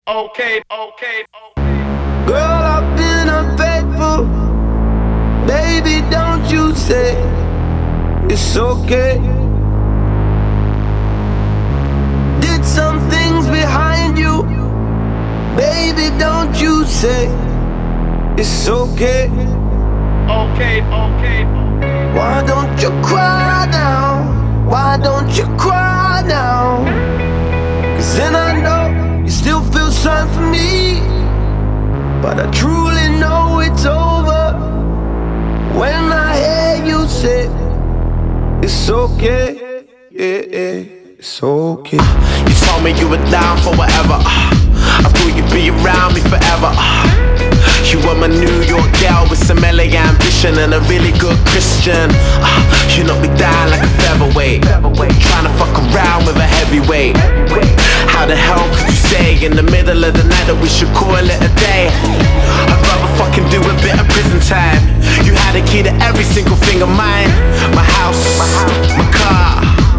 Okay. Girl, I've been unfaithful. Baby, don't you say it's okay. Did some things behind you. Baby, don't you say it's okay. Okay. Why don't you cry now? Why don't you cry now? 'Cause then I know you still feel sorry for me, but I truly know it's over when I hear you say it's okay. It's okay. You told me you were down for whatever. I thought you'd be around me forever. You were my New York girl with some LA ambition and a really good Christian. You knocked me down like a featherweight, trying to fuck around with a heavyweight. How the hell could you say in the middle of the night that we should call it a day? I'd rather fucking do a bit of prison time. You had a key to every single thing of mine. My house, my car,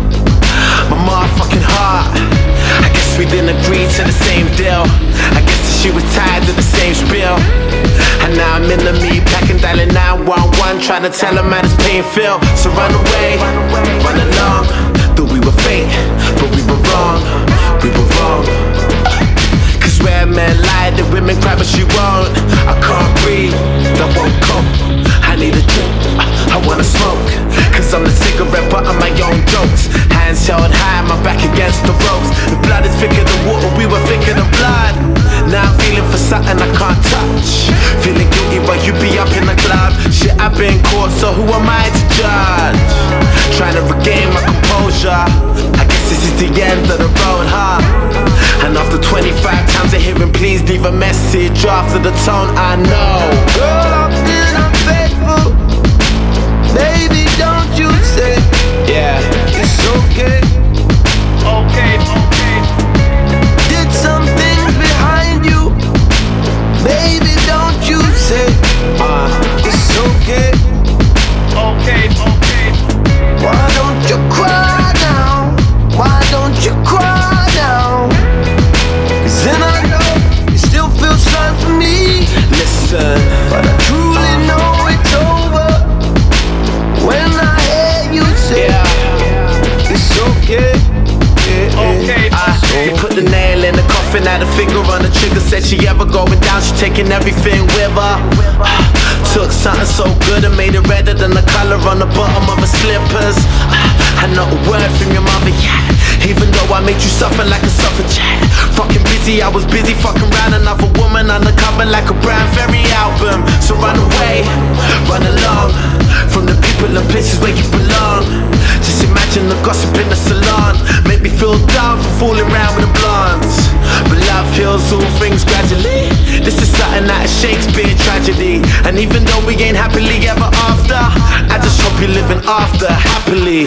my motherfucking heart. I guess we didn't agree to the same deal. I guess that she was tired of the same spiel. And now I'm in the meat packing, dialing 911, trying to tell him how this pain feel. So run away, run along. Thought we were fate, but we were wrong. We were wrong. Cause where men lie, the women cry but she won't. I can't breathe, I won't cope. I need a drink, I wanna smoke. Cause I'm the cigarette butt of my own jokes. Hands held high, my back against the ropes. The blood is thicker than water, we were thicker than blood. Now I'm feeling for something I can't touch. Feeling guilty but you be up in the club. Shit, I've been caught, so who am I to judge? Trying to regain my composure. I guess this is the end of the road, huh? And after 25 times of hearing please leave a message after the tone I know. Girl, I've been unfaithful. Baby, don't you say it's okay. Okay. Did some things behind you. Baby, don't you say it's okay. Okay. Why don't you cry now? Why don't you cry now? 'Cause then I know you still feel sorry for me. Listen, But I truly know it's over when I hear you say it's okay. You put the nail in the coffin, had a finger on the trigger. Said she ever going down, she taking everything with her. Took something so good and made it redder than the color on the bottom of her slippers. And not a word from your mother, yeah. Even though I made you suffer like a suffragette. Fucking busy, I was busy fucking round another woman undercover like a Brown Ferry album. So run away, run along from the people and places where you belong. Just imagine the gossip in the salon. Make me feel dumb for fooling around with the blondes. But love heals all things gradually. This is something out of Shakespeare tragedy. And even though we ain't happily ever after, I just hope you're living after happily.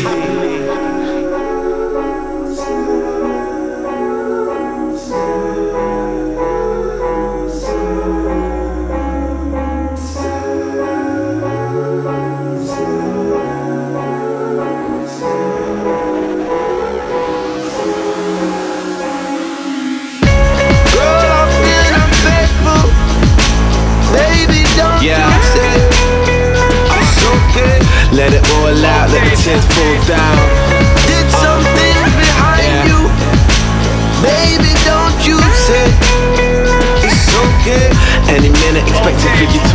Let it all out, let the tears fall down. Did some things behind you. Baby, don't you say it's okay. Any minute expecting for you to